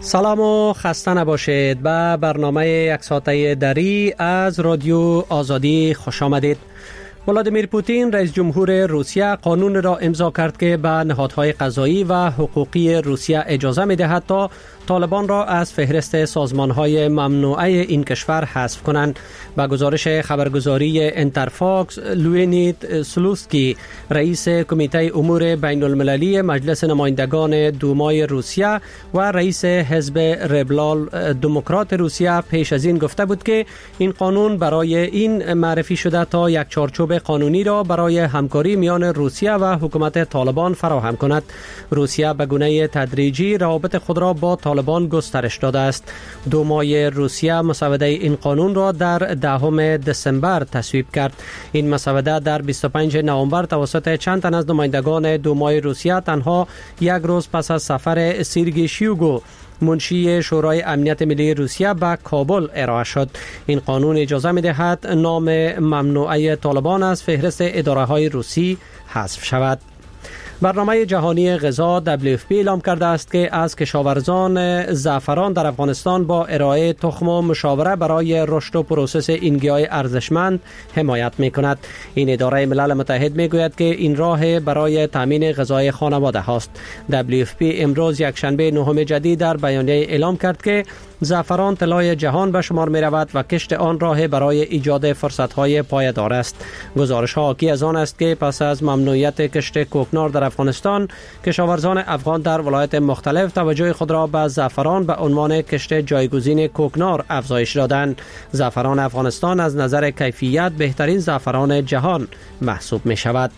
سلام و خسته نباشید. به برنامه یک ساعته دری از رادیو آزادی خوش آمدید. ولادیمیر پوتین رئیس جمهور روسیه قانون را امضا کرد که به نهادهای قضایی و حقوقی روسیه اجازه می‌دهد تا طالبان را از فهرست سازمان‌های ممنوعه این کشور حذف کنند. با گزارش خبرگزاری انترفاکس، لوینید سلوسکی رئیس کمیته امور بین المللی مجلس نمایندگان دومای روسیه و رئیس حزب ریبرال دموکرات روسیه پیش از این گفته بود که این قانون برای این معرفی شده تا یک چارچوب قانونی را برای همکاری میان روسیه و حکومت طالبان فراهم کند. روسیه به گونه تدریجی روابط خود را با طالبان گسترش داده است. دومای روسیه مسوده این قانون را در 10 دسامبر تصویب کرد. این مسوده در 25 نوامبر توسط چند تن از نمایندگان دومای روسیه تنها یک روز پس از سفر سیرگی شویگو منشی شورای امنیت ملی روسیه به کابل ارائه شد. این قانون اجازه می‌دهد نام ممنوعه طالبان از فهرست اداره‌های روسی حذف شود. برنامه جهانی غذا WFP اعلام کرده است که از کشاورزان زعفران در افغانستان با ارائه تخم و مشاوره برای رشد و پروسس این گیاه ارزشمند حمایت می‌کند. این اداره ملل متحد می‌گوید که این راه برای تامین غذای خانواده هاست. WFP امروز یک شنبه 9 جدید در بیانیه اعلام کرد که زعفران طلای جهان به شمار می رود و کشت آن راه برای ایجاد فرصت‌های پایدار است. گزارش‌ها حاکی از آن است که پس از ممنوعیت کشت کوکنار در افغانستان، کشاورزان افغان در ولایات مختلف توجه خود را به زعفران به عنوان کشت جایگزین کوکنار افزایش دادند. زعفران افغانستان از نظر کیفیت بهترین زعفران جهان محسوب می شود.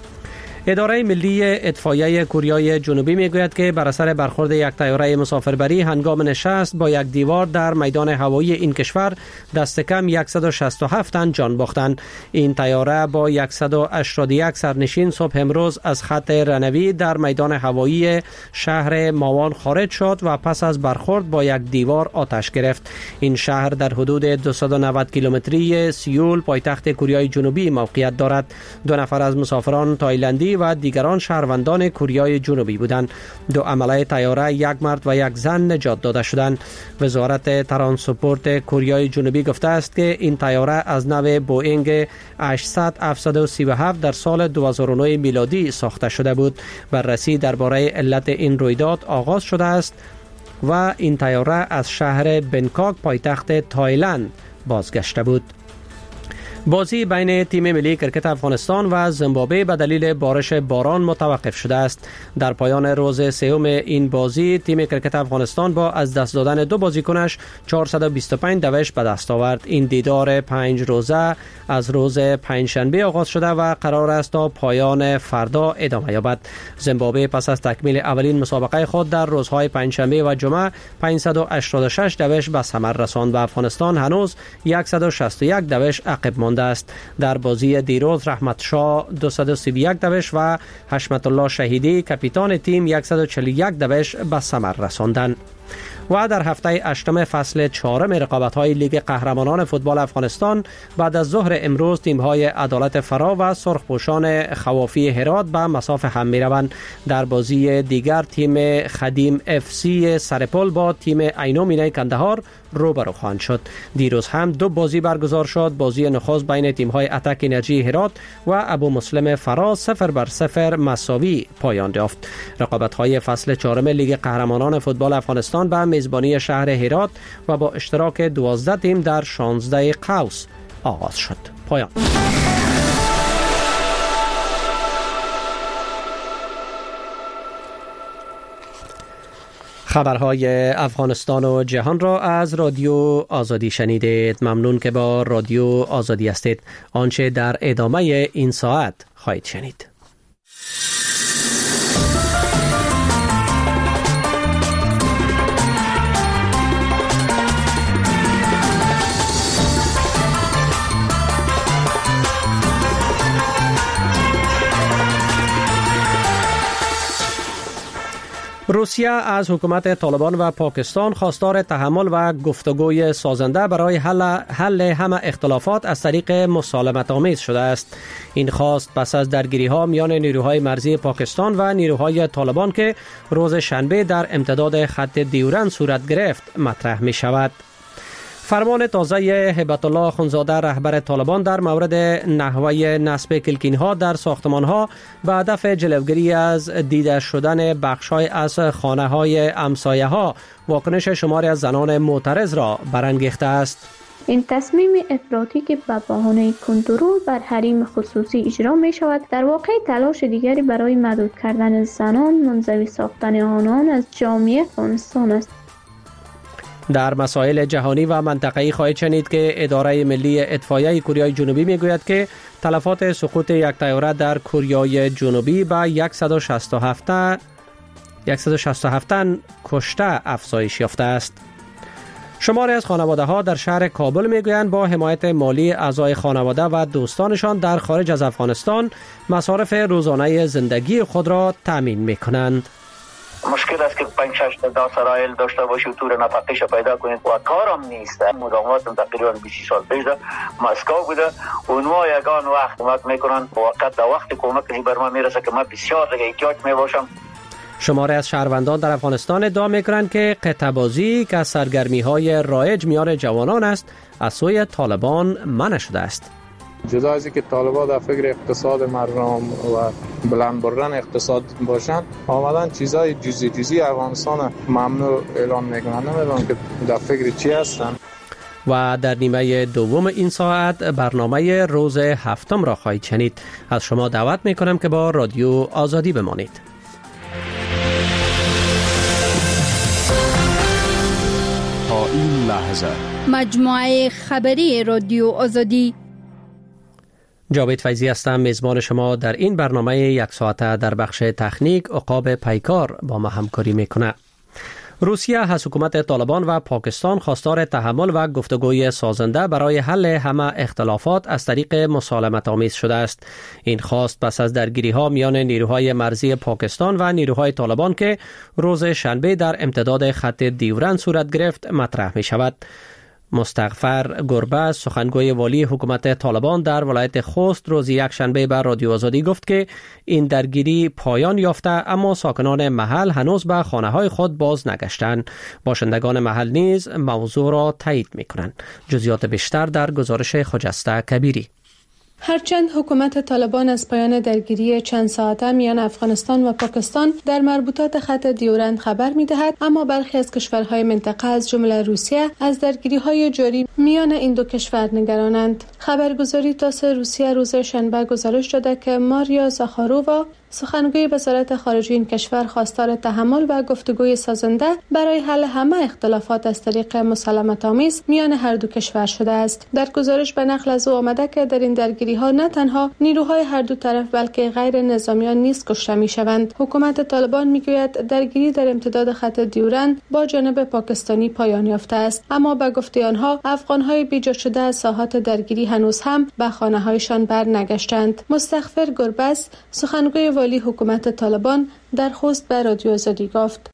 اداره ملی اطفائیه کوریای جنوبی میگوید که بر اثر برخورد یک طیاره مسافربری هنگام نشست با یک دیوار در میدان هوایی این کشور دست کم 167 تن جان باختند. این طیاره با 181 سرنشین صبح امروز از خط رنوی در میدان هوایی شهر ماوان خارج شد و پس از برخورد با یک دیوار آتش گرفت. این شهر در حدود 290 کیلومتری سیول پایتخت کوریای جنوبی موقعیت دارد. 2 نفر از مسافران تایلندی و دیگران شهروندان کوریای جنوبی بودند. 2 عمله طیاره، یک مرد و یک زن نجات داده شدند. وزارت ترانسپورت کوریای جنوبی گفته است که این طیاره از نوع بوئینگ 800-737 در سال 2009 میلادی ساخته شده بود. بررسی درباره علت این رویداد آغاز شده است و این طیاره از شهر بنکاک پایتخت تایلند بازگشته بود. بازی بین تیم ملی کرکت افغانستان و زیمبابوه به دلیل بارش باران متوقف شده است. در پایان روز سوم این بازی تیم کرکت افغانستان با از دست دادن 2 بازیکنش 425 دوش به دست آورد. این دیدار 5 روزه از روز پنجشنبه آغاز شده و قرار است تا پایان فردا ادامه یابد. زیمبابوه پس از تکمیل اولین مسابقه خود در روزهای پنجشنبه و جمعه 586 دوش به ثمر رساند و افغانستان هنوز 161 دوش عقب مانده است. در بازی دیروز رحمت شاه 231 دوش و حشمت الله شهیدی کاپیتان تیم 141 دوش به ثمر رساندند. و در هفته 8 فصل 4 رقابت‌های لیگ قهرمانان فوتبال افغانستان بعد از ظهر امروز تیم‌های عدالت فرا و سرخپوشان خوافی هرات به مصاف هم می‌روند. در بازی دیگر تیم خدیم FC سرپل با تیم عینو مینای کندهار روبرو خواهند شد. دیروز هم 2 بازی برگزار شد. بازی نخست بین تیم‌های اتک انرژی هرات و ابو مسلم فرا 0-0 مساوی پایان یافت. رقابت‌های فصل 4 لیگ قهرمانان فوتبال افغانستان به میزبانی شهر هرات و با اشتراک 12 تیم در 16 قوس آغاز شد. پایان. خبرهای افغانستان و جهان را از رادیو آزادی شنیدید. ممنون که با رادیو آزادی هستید. آنچه در ادامه این ساعت خواهید شنید. روسیه از حکومت طالبان و پاکستان خواستار تحمل و گفتگوی سازنده برای حل همه اختلافات از طریق مسالمت آمیز شده است. این خواست پس از درگیری‌ها میان نیروهای مرزی پاکستان و نیروهای طالبان که روز شنبه در امتداد خط دیورند صورت گرفت مطرح می شود. فرمان تازه هیبت الله اخندزاده رهبر طالبان در مورد نحوه نصب کلکین‌ها در ساختمان‌ها به هدف جلوگیری از دیده شدن بخش‌های از خانه‌های همسایه‌ها واکنش شماری از زنان معترض را برانگیخته است. این تصمیم افراطی که به بهانه کنترل بر حریم خصوصی اجرا می شود در واقع تلاش دیگری برای محدود کردن زنان، منزوی ساختن آنان از جامعه افغانستان است. در مسائل جهانی و منطقه‌ای خواهید شنید که اداره ملی اطفائیه کره جنوبی میگوید که تلفات سقوط یک طیاره در کره جنوبی به 167 تن کشته افزایش یافته است. شماری از خانواده‌ها در شهر کابل میگویند با حمایت مالی اعضای خانواده و دوستانشان در خارج از افغانستان مصارف روزانه زندگی خود را تامین می‌کنند. مشکل است که 5-6 تا سرایل داشته باشی و طور نفقیش پیدا کنید و کارم نیست. مداوماتم تقریبا 20 سال پیش در مسکو بوده. اونها یگان وقت کمک میکنن وقت در وقت کمک بر ما میرسه که من بسیار دیگه احتیاج میباشم. شماره از شهروندان در افغانستان ادعا میکنند که قطعه بازی که سرگرمی های رایج میان جوانان است از سوی طالبان منع شده است. جدا از اینکه طالبان در فکر اقتصاد مردم و بلند بردن اقتصاد باشند، آمدن چیزای جزئی افغانستان ممنوع اعلام میکنن. نمیدونم که در فکر چی هستن. و در نیمه دوم این ساعت برنامه روز هفتم را خواهید شنید. از شما دعوت میکنم که با رادیو آزادی بمانید. تا این لحظه مجموعه خبری رادیو آزادی. جاوید فیضی هستم، میزبان شما در این برنامه یک ساعته. در بخش تکنیک عقاب پیکار با ما همکاری میکنه. روسیه از حکومت طالبان و پاکستان خواستار تحمل و گفتگوی سازنده برای حل همه اختلافات از طریق مسالمت آمیز شده است. این خواست پس از درگیری‌ها میان نیروهای مرزی پاکستان و نیروهای طالبان که روز شنبه در امتداد خط دیورند صورت گرفت مطرح می شود. مستغفر گربز سخنگوی والی حکومت طالبان در ولایت خوست روز یک شنبه به رادیو آزادی گفت که این درگیری پایان یافته، اما ساکنان محل هنوز به خانه‌های خود باز نگشتند. باشندگان محل نیز موضوع را تایید می‌کنند. جزئیات بیشتر در گزارش خجسته کبیری. هرچند حکومت طالبان از پایان درگیری چند ساعته میان افغانستان و پاکستان در مربوطات خط دیورند خبر می‌دهد، اما برخی از کشورهای منطقه از جمله روسیه از درگیری‌های جاری میان این دو کشور نگرانند. خبرگزاری تاس روسیه روز شنبه گزارش داده که ماریا زاخارووا سخنگوی وزارت خارجه این کشور خواستار تحمل و گفتگوی سازنده برای حل همه اختلافات از طریق مسالمت آمیز میان هر دو کشور شده است. در گزارش به نقل از او آمده که در این درگیری‌ها نه تنها نیروهای هر دو طرف بلکه غیر نظامیان نیز کشته می‌شوند. حکومت طالبان می‌گوید درگیری در امتداد خط دیورند با جانب پاکستانی پایان یافته است، اما به گفته آنها افغان‌های بیجا شده از ساحات درگیری هنوز هم به خانه‌هایشان برنگشتند. مستغفر گربز سخنگوی والی حکومت طالبان در خوست به رادیو آزادی گفت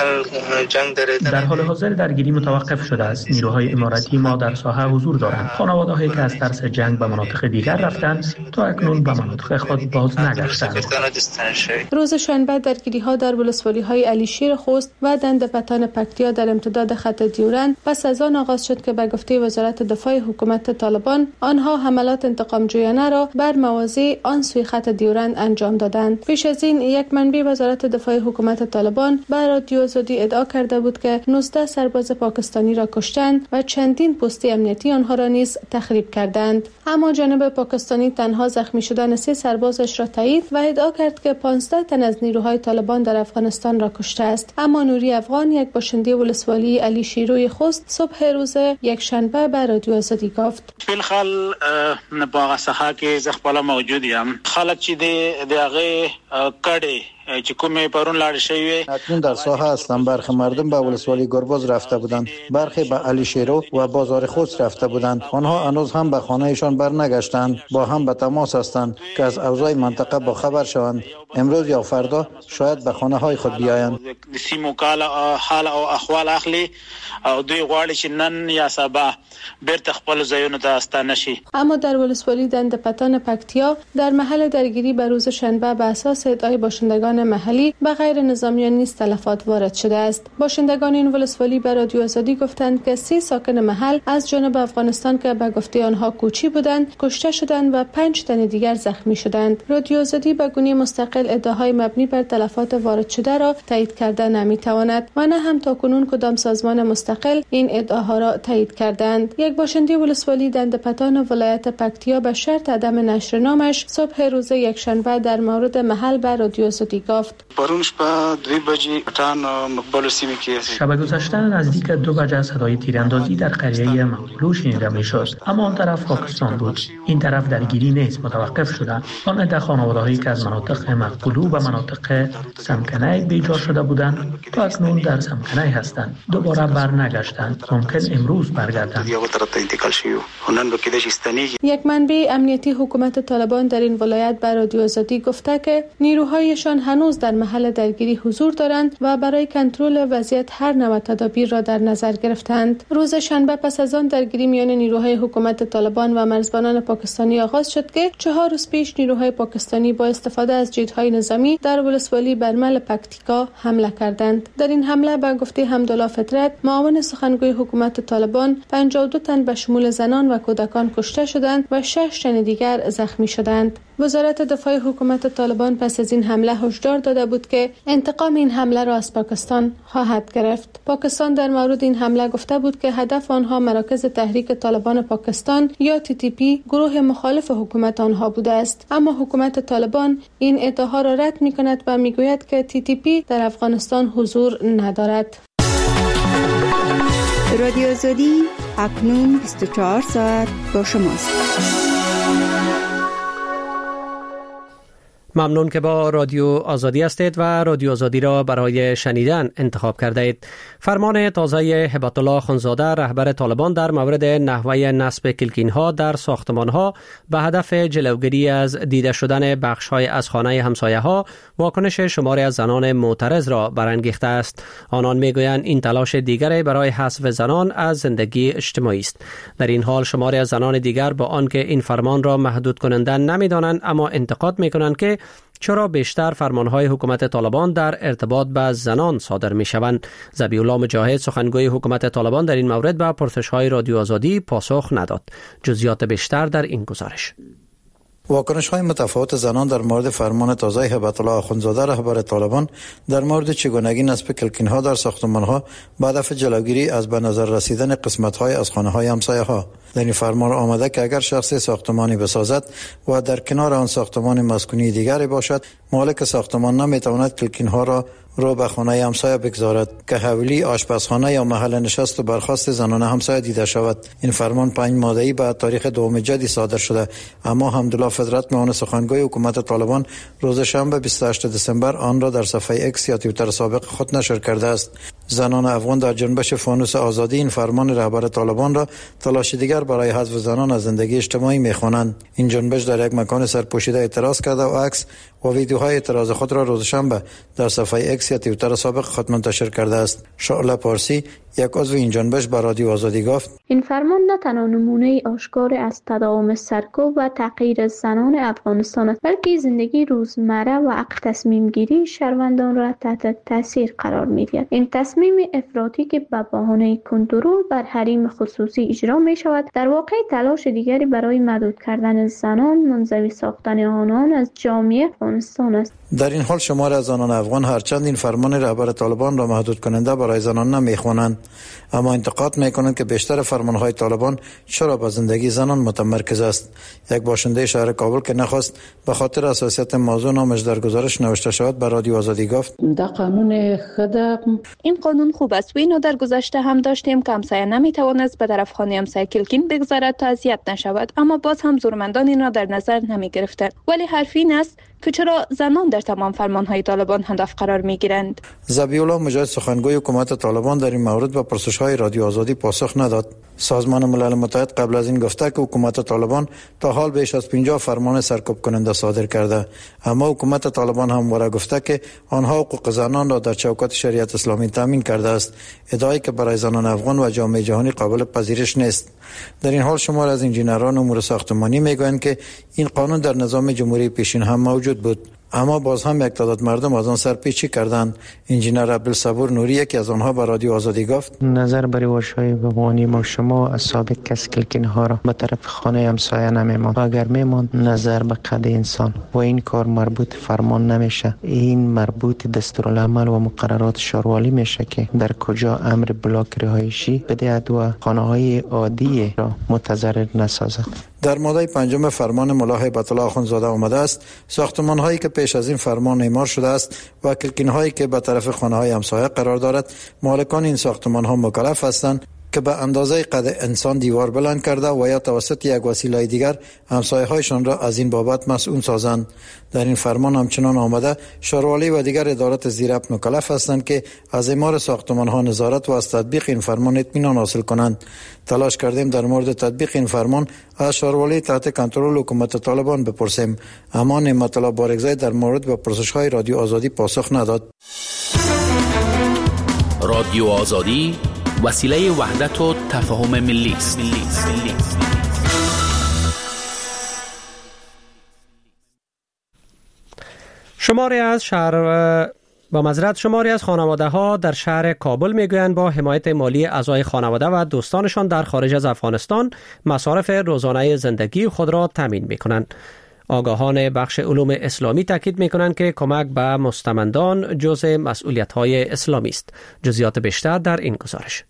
در حال حاضر درگیری متوقف شده است. نیروهای اماراتی ما در ساحه حضور دارند. خانواده‌هایی که از ترس جنگ به مناطق دیگر رفتند تا اکنون به مناطق خود باز نگشتند. روز شنبه درگیری‌ها در ولسوالی‌های علیشیر خوست و دندپتان پکتیا در امتداد خط دیورند پس از آن آغاز شد که به گفته وزارت دفاع حکومت طالبان آنها حملات انتقام‌جویانه را بر مواضع آن سوی خط دیورند انجام دادند. پیش از این یک منبع وزارت دفاع حکومت طالبان به رادیو آزادی ادعا کرده بود که 19 سرباز پاکستانی را کشتند و چندین پست امنیتی آنها را نیز تخریب کردند. اما جانب پاکستانی تنها زخمی شدن 3 سربازش را تایید و ادعا کرد که 15 تن از نیروهای طالبان در افغانستان را کشته است. اما نوری افغان یک باشنده ولسوالی علی شیروی خوست صبح روز یک شنبه به رادیو آزادی گفت بالخال باغ سخا کې زغپاله موجود یم خلک چې د هغه کډې چې کومه پرون لاړ شوی. اکنون در ساحه هستم. برخی مردم به ولسوالی گرباز رفته بودند، برخی به علی شیرو و بازار خود رفته بودند. آنها هنوز هم به خانه‌شان برنگشتند، با هم به تماس هستند که از اوضاع منطقه با خبر شوند. امروز یا فردا شاید به خانه‌های خود بیایند. سیمو کالا حال او احوال اخلي او دوی غواړي چې نن یا سبا بیرته خپل ځایونو ته ستانه شي. اما در ولسوالی دنده پتان پکتیا در محل درگیری به روز شنبه به اساس ادعای باشندگان محلی به غیر نظامیان نیز تلفات وارد شده است. باشندگان این ولسوالی به رادیو آزادی گفتند که 30 ساکن محل از جانب افغانستان که به گفته آنها کوچی بودند کشته شدند و 5 تن دیگر زخمی شدند. رادیو آزادی به گونه مستقل ادعاهای مبنی بر تلفات وارد شده را تایید کرده نمیتواند و نه هم تاکنون کدام سازمان مستقل این ادعاها را تایید کردند. یک باشنده ولسوالی دنده پتان ولایت پکتیا به شرط عدم نشر نامش صبح روز یکشنبه در مورد محل به رادیو آزادی گفت: شب گذشته نزدیک 2 بجه صدای تیراندازی در قریه مقبولو شنیده میشد، اما آن طرف پاکستان بود. این طرف درگیری نیز متوقف شده. آن عده خانواده‌هایی که از مناطق مقبولو و مناطق سمکنه بیجا شده بودند تا اکنون در سمکنه هستند. دوباره برنگشتند. ممکن امروز برگردند. یک منبع امنیتی حکومت طالبان در این ولایت به رادیو آزادی گفته که نیروهایشان هنوز در محل درگیری حضور دارند و برای کنترل وضعیت هر نوع تدابیر را در نظر گرفتند. روز شنبه پس از آن درگیری میان نیروهای حکومت طالبان و مرزبانان پاکستانی آغاز شد که 4 روز پیش نیروهای پاکستانی با استفاده از جیت‌های نظامی در ولسوالی برمل پکتیکا حمله کردند. در این حمله به گفته حمدالله فطرت معاون سخنگوی حکومت طالبان 52 تن به شمول زنان و کودکان کشته شدند و 6 تن دیگر زخمی شدند. وزارت دفاع حکومت طالبان پس از این حمله هشدار داده بود که انتقام این حمله را از پاکستان خواهد گرفت. پاکستان در مورد این حمله گفته بود که هدف آنها مراکز تحریک طالبان پاکستان یا TTP گروه مخالف حکومت آنها بوده است، اما حکومت طالبان این ادعاها را رد می‌کند و میگوید که TTP در افغانستان حضور ندارد. رادیو آزادی اکنون 24 ساعت با شماست. ممنون که با رادیو آزادی هستید و رادیو آزادی را برای شنیدن انتخاب کرده اید. فرمان تازه هبت الله خانزاده رهبر طالبان در مورد نحوه نصب کلکین‌ها در ساختمان‌ها به هدف جلوگیری از دیده شدن بخش‌های از خانه همسایه‌ها واکنش شماری از زنان معترض را برانگیخته است. آنان می‌گویند این تلاش دیگری برای حذف زنان از زندگی اجتماعی است. در این حال شماری از زنان دیگر با آنکه این فرمان را محدود کننده نمی‌دانند اما انتقاد می‌کنند که چرا بیشتر فرمانهای حکومت طالبان در ارتباط با زنان صادر می شوند. ذبیح الله مجاهد سخنگوی حکومت طالبان در این مورد به پرسش‌های رادیو آزادی پاسخ نداد. جزئیات بیشتر در این گزارش. واکنش‌های متفاوت زنان در مورد فرمان تازه هبت الله خانزاده رهبر طالبان در مورد چگونگی نصب کلکین‌ها در ساختمان‌ها به هدف جلوگیری از به نظر رسیدن قسمت‌های از خانه‌های همسایه‌ها. در این فرمان آمده که اگر شخص ساختمانی بسازد و در کنار آن ساختمان مسکونی دیگری باشد، مالک ساختمان نمی‌تواند کلکین‌ها را رو به خانه همسایه بگذارد که حویلی، آشپزخانه یا محل نشست و برخاست زنان همسایه دیده شود. این فرمان 5 ماده‌ای به تاریخ 2 جدی صادر شده، اما حمدالله فطرت معاون سخنگوی حکومت طالبان روز شنبه 28 دسامبر آن را در صفحه ایکس یا توییتر سابق خود نشر کرده است. زنان افغان در جنبش فانوس آزادی این فرمان رهبر طالبان را تلاش دیگر برای حذف زنان از زندگی اجتماعی می‌خوانند. این جنبش در یک مکان سرپوشیده اعتراض کرده و عکس و ویدیوهای اعتراض خود را روز شنبه در صفحه ایکس یا توییتر سابق خود منتشر کرده است. شعله پارسی یک عضو این جنبش به رادیو آزادی گفت: این فرمان نه تنها نمونه آشکار از تداوم سرکوب و تغییر زنان افغانستان است، بلکه زندگی روزمره و حق تصمیم گیری شهروندان را تحت تاثیر قرار می‌دهد. این تصمیم افراطی که به بهانه کنترل بر حریم خصوصی اجرا می شود، در واقع تلاش دیگری برای محدود کردن زنان، منزوی ساختن آنان از جامعه افغانستان است. در این حال شمار از زنان افغان هرچند این فرمان رهبر طالبان را محدود کننده برای زنان نمی‌خوانند، اما انتقاد می‌کنند که بیشتر فرمان‌های طالبان چرا به زندگی زنان متمرکز است. یک باشنده شهر کابل که نخواست به خاطر حساسیت موضوع نامش در گزارش نوشته شود به رادیو آزادی گفت: این قانون خوب است و اینو در گذشته هم داشتیم که همسایه نمی‌توانست به طرف خانه همسایه کلکین بگذارد تا اذیت نشود، اما باز هم زورمندان این را در نظر نمی‌گرفتند. ولی حرف این است که چرا زنان در تمام فرمانهای طالبان هدف قرار میگیرند. ذبیح الله مجاهد سخنگوی حکومت طالبان در این مورد به پرسش‌های رادیو آزادی پاسخ نداد. سازمان ملل متحد قبل از این گفته که حکومت طالبان تا حال بیش از 50 فرمان سرکوب کننده صادر کرده، اما حکومت طالبان همواره گفته که آنها حقوق زنان را در چوکات شریعت اسلامی تامین کرده است، ادعایی که برای زنان افغان و جامعه جهانی قابل پذیرش نیست. در این حال شمار از انجینران امور ساختمانی میگویند که این قانون در نظام جمهوری پیشین هم موجود بود، اما باز هم یک تعداد مردم از آن سرپیچی کردند. انجینر عبدالصبور نوری یکی از آنها به رادیو آزادی گفت: نظر بر واژه‌های بمانی ما شما از سابق کس کلکین‌ها را به طرف خانه همسایه نمی‌مان. اگر می‌مان نظر به قد انسان و این کار مربوط فرمان نمیشه، این مربوط دستورالعمل و مقررات شاروالی میشه که در کجا امر بلاک رهایشی بدهد و خانه‌های عادی را متضرر نسازد. در ماده 5 فرمان ملا هیبت الله اخوندزاده آمده است ساختمان‌هایی که پیش از این فرمان اعمار شده است و کلکین‌هایی که به طرف خانه‌های همسایه قرار دارد، مالکان این ساختمان‌ها مکلف هستند که به اندازه قد انسان دیوار بلند کرده و یا توسط یک وسیله دیگر همسایه‌هایشان را از این بابت مسئول سازند. در این فرمان همچنان آمده شاروالی و دیگر ادارات زیرربط مکلف هستند که از اعمار ساختمان‌ها نظارت و از تطبیق این فرمان اطمینان حاصل کنند. تلاش کردیم در مورد تطبیق این فرمان از شاروالی تحت کنترل حکومت طالبان بپرسیم، اما نعمت الله بارگزای در مورد به پرسش‌های رادیو آزادی پاسخ نداد. رادیو آزادی وسیله وحدت و تفاهم ملی است. شماری از خانواده ها در شهر کابل میگویند با حمایت مالی اعضای خانواده و دوستانشان در خارج از افغانستان مصارف روزانه زندگی خود را تامین میکنند. آگاهان بخش علوم اسلامی تاکید میکنند که کمک به مستمندان جزء مسئولیت‌های اسلامی است. جزئیات بیشتر در این گزارش.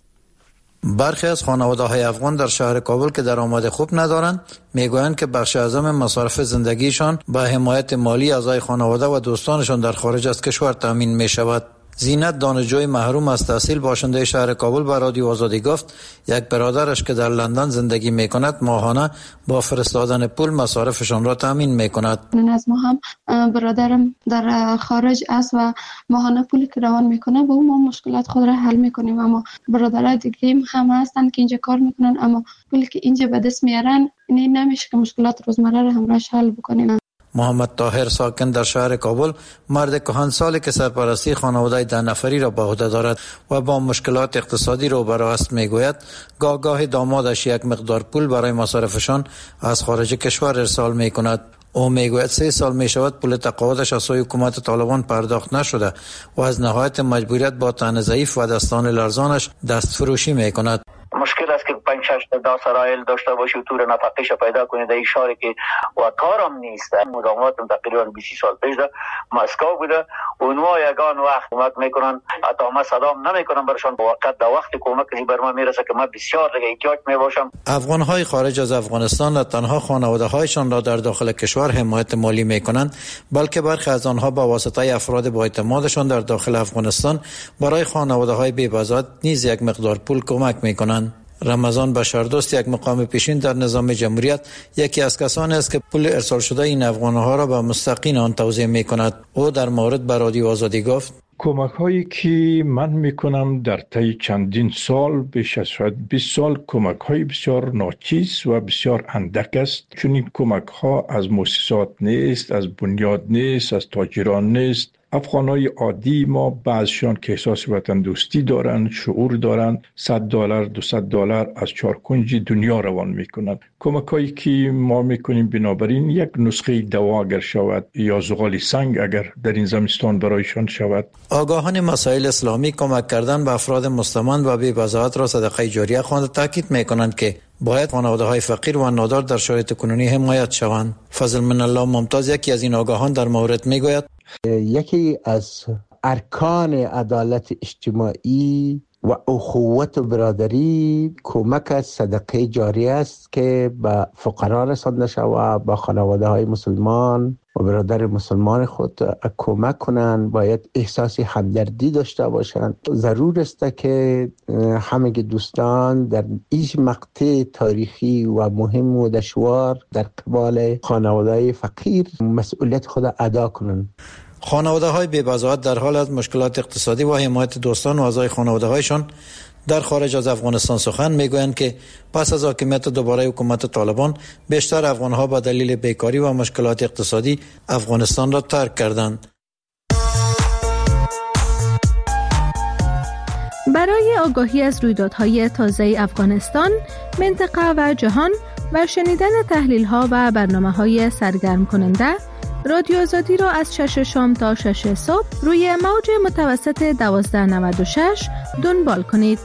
برخی از خانواده‌های افغان در شهر کابل که درآمد خوب ندارند میگویند که بخش اعظم مصارف زندگیشان با حمایت مالی اعضای خانواده و دوستانشان در خارج از کشور تامین می‌شود. زینت دانشجوی محروم از تحصیل باشنده شهر کابل به رادیو آزادی گفت یک برادرش که در لندن زندگی میکند ماهانه با فرستادن پول مصارفشان را تامین میکند. از ما هم برادرم در خارج است و ماهانه پولی که روان میکنه با ما مشکلات خود را حل میکنیم، اما برادرای دیگه هم هستن که اینجا کار میکنن اما پولی که اینجا به دست میارن این نمیشه که مشکلات روزمره را همراهش حل بکنیم. محمد طاهر ساکن در شهر کابل مرد کهنسالی که سرپرستی خانواده 10 نفری را به عهده دارد و با مشکلات اقتصادی روبرو است میگوید گاه دامادش یک مقدار پول برای مصارفشان از خارج کشور ارسال میکند. او میگوید 3 سال میشود پول تقاعدش از سوی حکومت طالبان پرداخت نشده و از نهایت مجبوریت با تن ضعیف و دستان لرزانش دست فروشی میکند. مشکل است که 5-6 تا سرایل داشته باشی و طور نفقیش پیدا کنی در این شهری که و کارم نیست. مداوماتم تقریبا 20 سال پیش در مسکو بوده. اونها یگان وقت کمک میکنن، حتی ما صدام نمیکنن برشان با وقت در وقت کمک بر ما میرسه که ما بسیار دیگه احتیاج میباشم. افغانهای خارج از افغانستان نه تنها خانواده هایشان را در داخل کشور حمایت مالی میکنند، بلکه برخی از آنها با واسطه افراد با اعتمادشان در داخل افغانستان برای خانواده های بی‌بزاعت نیز یک مقدار پول کمک میکنند. رمضان بشردوست یک مقام پیشین در نظام جمهوریت یکی از کسانی است که پول ارسال شده این افغانها را به مستحقین آن توزیع میکند. او در مورد به رادیو آزادی گفت کمک هایی که من میکنم در طی چندین سال بیش از 20 سال کمک های بسیار ناچیز و بسیار اندک است، چون این کمک ها از مؤسسات نیست، از بنیاد نیست، از تاجران نیست. افغانای عادی ما بعضشان که احساس وطن دوستی دارند، شعور دارند، $100 $200 از چارکنج دنیا روان میکنند. کمکایی که ما میکنیم بنابراین یک نسخه دوا اگر شود یا زغال سنگ اگر در این زمستان برایشان شود. آگاهان مسائل اسلامی کمک کردن به افراد مستمند و بی‌بزاعت را صدقه جاریه خوانده تاکید میکنند که باید خانواده‌های فقیر و نادار در شرایط کنونی حمایت شوند. فضل من الله ممتاز یکی از این آگاهان در مورد میگوید یکی از ارکان عدالت اجتماعی و اخوت و برادری کمک از صدقه جاریه است که به فقرا رسانده شود، به خانواده های مسلمان و برادر مسلمان خود کمک کنند، باید احساس همدردی داشته باشند. ضرور است که همه دوستان در این مقطع تاریخی و مهم و دشوار در قبال خانواده فقیر مسئولیت خود ادا کنند. خانواده های بی‌بضاعت در حال از مشکلات اقتصادی و حمایت دوستان و اعضای خانواده هایشان در خارج از افغانستان سخن میگویند که پس از حاکمیت دوباره حکومت طالبان بیشتر افغانها به دلیل بیکاری و مشکلات اقتصادی افغانستان را ترک کردند. برای آگاهی از رویدادهای تازه افغانستان، منطقه و جهان و شنیدن تحلیل‌ها و برنامه‌های سرگرم کننده، رادیو آزادی را از 6 شام تا 6 صبح روی موج متوسط 1296 دنبال کنید.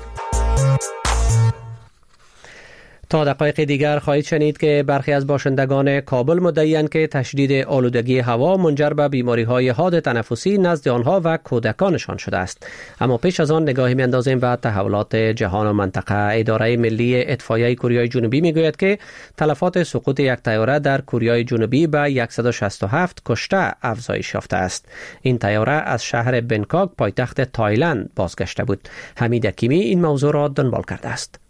تا دقایق دیگر خواهید شنید که برخی از باشندگان کابل مدعی‌اند که تشدید آلودگی هوا منجر به بیماری‌های حاد تنفسی نزد آنها و کودکانشان شده است. اما پیش از آن نگاهی می‌اندازیم به تحولات جهان و منطقه. اداره ملی اطفایه کوریای جنوبی می‌گوید که تلفات سقوط یک طیاره در کوریای جنوبی به 167 کشته افزایش یافته است. این طیاره از شهر بنکاک پایتخت تایلند بازگشته بود. حمید حکیمی این موضوع را دنبال کرده است.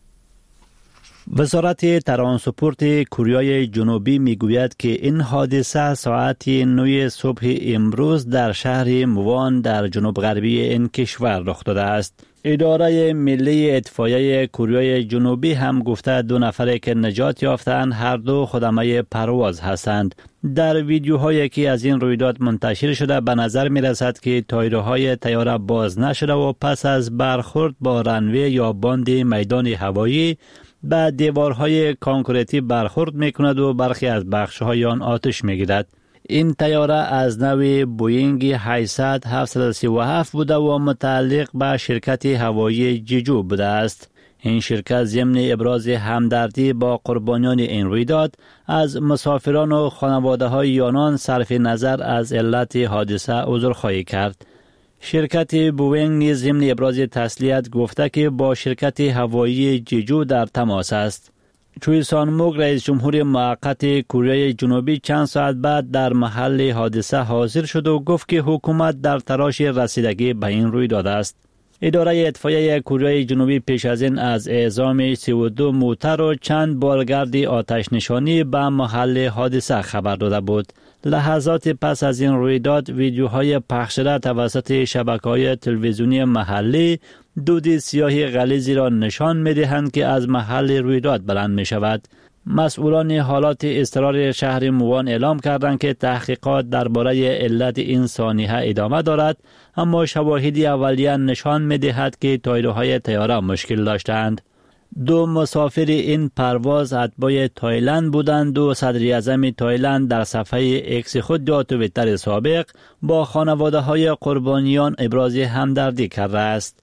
وزارت ترانسپورت کوریای جنوبی میگوید که این حادثه ساعت 9 صبح امروز در شهر موان در جنوب غربی این کشور رخ داده است. اداره ملی اطفایه کوریای جنوبی هم گفته 2 نفر که نجات یافتند هر دو خدمه پرواز هستند. در ویدیوهایی که از این رویداد منتشر شده به نظر می رسد که تایرهای طیاره باز نشده و پس از برخورد با رنوی یا باند میدان هوایی به دیوارهای کانکریتی برخورد میکند و برخی از بخش‌های آن آتش میگیرد. این طیاره از نوع بوینگ 737 بوده و متعلق به شرکت هوایی جیجو بوده است. این شرکت ضمن ابراز همدردی با قربانیان این رویداد از مسافران و خانواده‌های آنان صرف نظر از علت حادثه عذرخواهی کرد. شرکت بوینگ نیز ضمن ابراز تسلیت گفته که با شرکت هوایی جیجو در تماس است. چوی سان موک رئیس جمهور موقت کره جنوبی چند ساعت بعد در محل حادثه حاضر شد و گفت که حکومت در تلاش رسیدگی به این رویداد است. اداره اطفایه کره جنوبی پیش از این از اعزام 32 موتر و چند بالگرد آتش نشانی به محل حادثه خبر داده بود. لحظات پس از این رویداد ویدیوهای پخش شده توسط شبکه‌های تلویزیونی محلی دود سیاه غلیظی را نشان می‌دهند که از محل رویداد بلند می‌شود. مسئولان حالات اضطراری شهر موان اعلام کردند که تحقیقات درباره علت این سانحه ادامه دارد، اما شواهدی اولیه نشان می‌دهد که تایرهای طیاره مشکل داشتند. 2 مسافر این پرواز اتباع تایلند بودند و صدر اعظم تایلند در صفحه اکس خود در توییتر سابق با خانواده‌های قربانیان ابراز همدردی کرده است.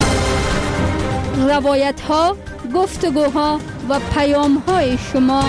روایت‌ها، گفتگوها و پیام‌های شما.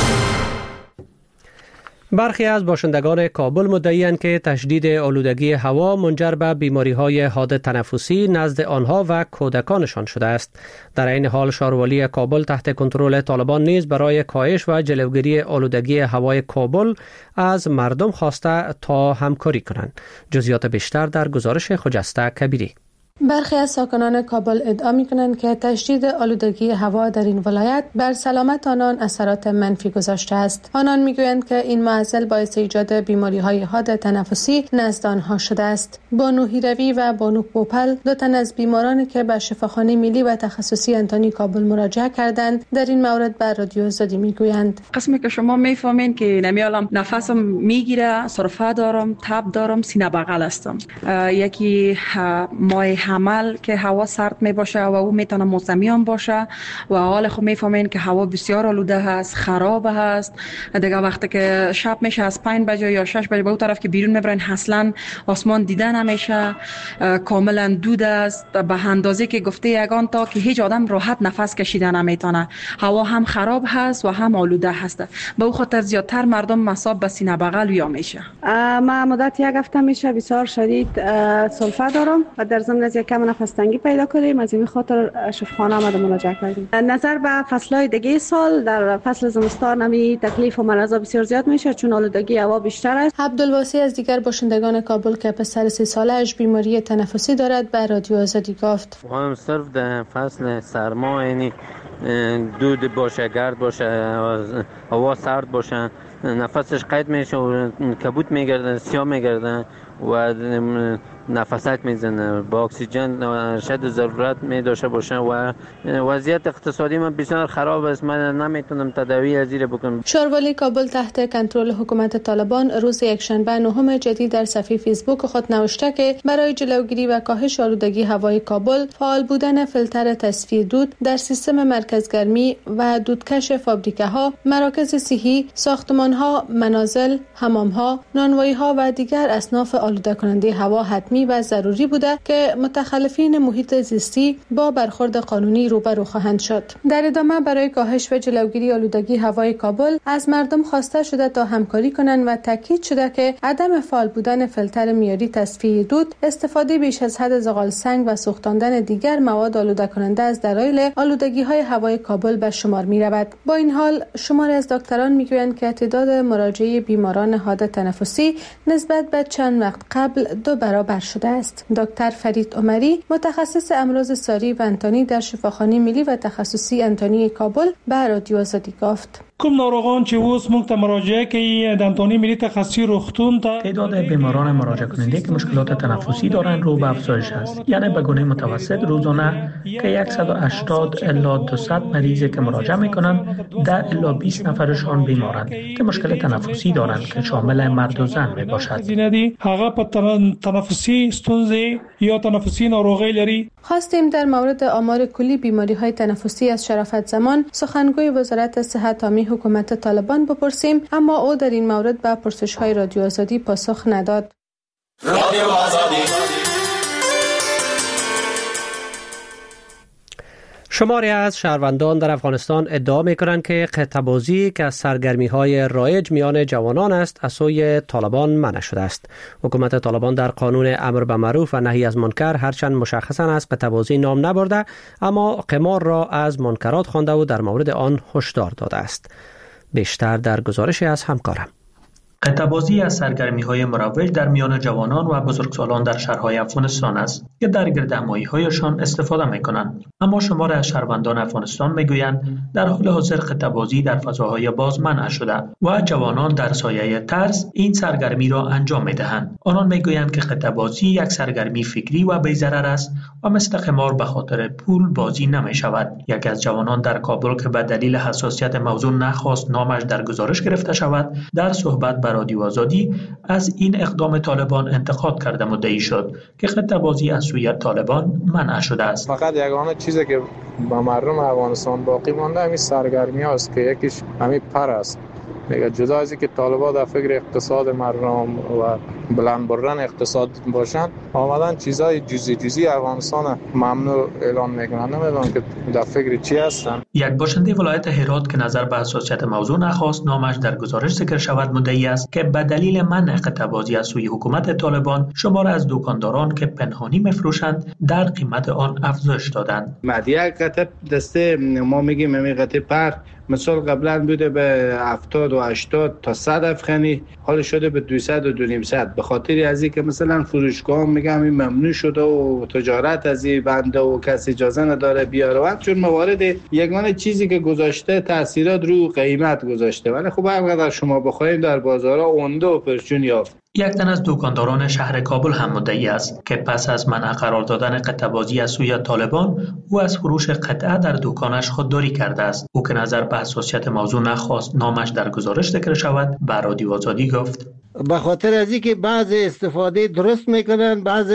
برخی از باشندگان کابل مدعی‌اند که تشدید آلودگی هوا منجر به بیماری‌های حاد تنفسی نزد آنها و کودکانشان شده است. در این حال شهروالی کابل تحت کنترل طالبان نیز برای کاهش و جلوگیری آلودگی هوای کابل از مردم خواسته تا همکاری کنند. جزئیات بیشتر در گزارش خجسته کبیری. برخی از ساکنان کابل ادعا می‌کنند که تشدید آلودگی هوا در این ولایت بر سلامت آنان اثرات منفی گذاشته است. آنان می‌گویند که این معضل باعث ایجاد بیماری‌های حاد تنفسی نزد آنها شده است. بانو هیروی و بانو پوپل، 2 تن از بیمارانی که به شفاخانه ملی و تخصصی انتونی کابل مراجعه کردند، در این مورد بر رادیو آزادی می‌گویند: قسمی که شما می‌فهمین که نمیالم نفسم میگیره، سرفه دارم، تب دارم، سینه بغل هستم. یکی ماه حمل که هوا سرد می باشه و او میتونه موسمی هم باشه و حال خود میفهمین که هوا بسیار آلوده هست، خراب هست. دیگه وقتی که شب میشه از 5 بجه یا 6 بجه به اون طرف که بیرون میبرین اصلا آسمان دیده نمیشه، کاملا دود است به اندازه که گفته یگان تا که هیچ آدم راحت نفس کشیدن نمیتونه. هوا هم خراب هست و هم آلوده هست. به اون خاطر زیادتر مردم مصاب به سینه بغل یا میشه. ما مدت 1 هفته میشه بسیار شدید سلفه دارم و در ضمن کم نفس تنگی پیدا کردیم، از این خاطر شفاخانه آمده مراجعه کردیم. نظر به فصل‌های دیگه سال در فصل زمستان نمی تکلیف و مرضا بسیار زیاد میشه چون آلودگی هوا بیشتر است. عبدالواسی از دیگر باشندگان کابل که پسر 30 سالش بیماری تنفسی دارد به رادیو آزادی گفت. هم صرف در فصل سرما یعنی دود باشه، گرد باشه، هوا سرد باشه، نفسش قید میشه و کبود میگرده، سیاه میگرده و نفسات میزنه، با اکسیژن شد ضرورت می داشته باشه و وضعیت اقتصادی من بسیار خراب است. من نمیتونم تداوی از این بکنم. شاروالی کابل تحت کنترل حکومت طالبان روز یکشنبه 9 جدید در صفحه فیسبوک خود نوشته که برای جلوگیری و کاهش آلودگی هوای کابل فعال بودن فیلتر تصفیه دود در سیستم مرکزگرمی و دودکش فابریکه‌ها، مراکز صحی، ساختمان‌ها، منازل، حمام‌ها، نانوایی‌ها و دیگر اصناف آلوده کننده هوا حتمی و ضروری بوده که متخلفین محیط زیستی با برخورد قانونی روبرو خواهند شد. در ادامه برای کاهش و جلوگیری آلودگی هوای کابل از مردم خواسته شده تا همکاری کنند و تاکید شده که عدم فعال بودن فیلتر معیاری تصفیه دود، استفاده بیش از حد زغال سنگ و سوختاندن دیگر مواد آلوده کننده از دلایل آلودگی های هوای کابل به شمار می رود. با این حال شماری از دکتران می گویند که تعداد مراجعه بیماران حاد تنفسی نسبت به چند وقت قبل 2 برابر شده است. دکتر فرید عمری متخصص امراض ساری و انتانی در شفاخانه ملی و تخصصی انتانی کابل به رادیو آزادی گفت. کوم ناروغان چې اوس موږ ته مراجعه کوي د انتونی ملی تخصصی روغتون ته تعداد بیماران مراجعه کننده که مشکلات تنفسی دارند رو به افزایش است. یعنی به گونه متوسط روزانه که 180 الی 200 مریضی که مراجعه میکنند 10 الی 20 نفرشان بیمارند که مشکل تنفسی دارند که شامل مرد و زن می باشد. هغه په تنفسی ستونزې یا تنفسی ناروغی لري. خواستیم در مورد آمار کلی بیماری‌های تنفسی از شرافت زمان سخنگوی وزارت صحت عامه حکومت طالبان بپرسیم، اما او در این مورد به پرسش‌های رادیو آزادی پاسخ نداد. رادیو آزادی. شماری از شهروندان در افغانستان ادعا می‌کنند که قطع‌بازی که از سرگرمی‌های رایج میان جوانان است از سوی طالبان منع شده است. حکومت طالبان در قانون امر به معروف و نهی از منکر هرچند مشخصاً از قطع‌بازی نام نبرده، اما قمار را از منکرات خوانده و در مورد آن هشدار داده است. بیشتر در گزارش از همکارم. قطع‌بازی از سرگرمی‌های مروج در میان جوانان و بزرگسالان در شهرهای افغانستان است که در گردهمایی‌هایشان استفاده می‌کنند. اما شمار از شهروندان افغانستان می‌گویند در حال حاضر قطع‌بازی در فضاهای باز منع شده و جوانان در سایه ترس این سرگرمی را انجام می‌دهند. آنان می‌گویند که قطع‌بازی یک سرگرمی فکری و بی‌ضرر است و مثل قمار به خاطر پول بازی نمی‌شود. یکی از جوانان در کابل که به دلیل حساسیت موضوع نخواست نامش در گزارش گرفته شود، در صحبت با رادیو آزادی از این اقدام طالبان انتقاد کرده مدعی شد که قطع‌بازی از سوی طالبان منع شده است. فقط یگانه چیزی که با مردم افغانستان باقی مانده همین سرگرمی هاست که یکیش همین پر است. دیگه جدا از اینکه طالبان در فکر اقتصاد مردم و بلند بردن اقتصاد باشند، آمدن چیزای جزئی افغانستان ممنوع اعلام میکنن. نمیدونم که در فکر چی هستن. یک باشنده ولایت هرات که نظر به حساسیت موضوع نخواست نامش در گزارش ذکر شود مدعی است که به دلیل منع قطع‌بازی از سوی حکومت طالبان شمار از دکانداران که پنهانی میفروشند در قیمت آن افزایش دادند. یک قطعه دسته ما میگیم همین قطعه پر مثلا قبلا بوده به 70 و 80 تا 100 افغانی، حالا شده به 200 و 200. به خاطر از این که مثلا فروشگاه میگم این ممنوع شده و تجارت از این بنده و کسی اجازه نداره بیاره، چون موارد یگانه چیزی که گذاشته تاثیرات رو قیمت گذاشته. ولی خب هرقدر شما بخواید در بازارها اونده و پرچون یافت. یک تن از دکانداران شهر کابل هم مدعی است که پس از منع قرار دادن قطع‌بازی از سوی طالبان او از فروش قطعه در دکانش خودداری کرده است. او که نظر به حساسیت موضوع نخواست نامش در گزارش ذکر شود به رادیو آزادی گفت به خاطر از اینکه بعض استفاده درست میکنن بعض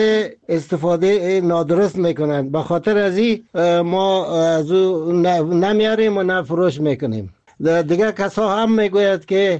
استفاده نادرست میکنن، به خاطر از این ما از او نمیاریم و نفروش میکنیم. دیگر کسا هم میگوید که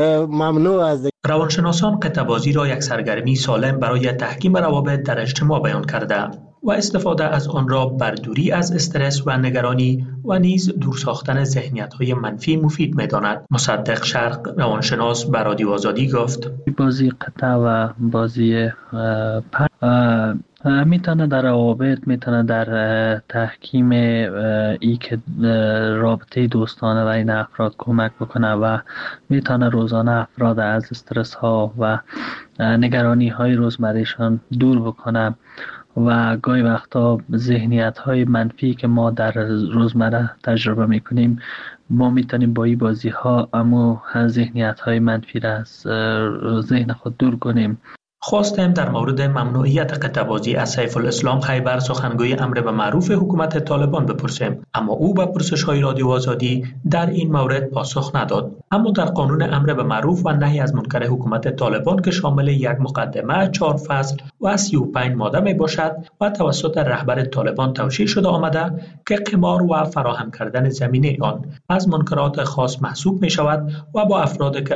ممنوع است. روانشناسان قطع‌بازی را یک سرگرمی سالم برای تحکیم روابط در اجتماع بیان کرده و استفاده از آن را بردوری از استرس و نگرانی و نیز دور ساختن ذهنیت‌های منفی مفید می‌داند. مصدق شرق روانشناس به رادیو آزادی گفت بازی قطع و بازی میتونه در روابط، میتونه در تحکیم ای که رابطه دوستانه بین افراد کمک بکنه و میتونه روزانه افراد از استرس ها و نگرانی های روزمرهشان دور بکنه و گاهی وقتا ذهنیت های منفی که ما در روزمره تجربه میکنیم ما میتونیم با این بازی ها اما ذهنیت های منفی را از ذهن خود دور کنیم. خواستیم در مورد ممنوعیت قطعه‌بازی از سیف الاسلام خیبر سخنگوی امر به معروف حکومت طالبان بپرسیم، اما او به پرسش‌های رادیو آزادی در این مورد پاسخ نداد. اما در قانون امر به معروف و نهی از منکر حکومت طالبان که شامل یک مقدمه، 4 فصل و 35 ماده می باشد و توسط رهبر طالبان توشیح شده آمده که قمار و فراهم کردن زمینه آن از منکرات خاص محسوب می شود و با افرادی که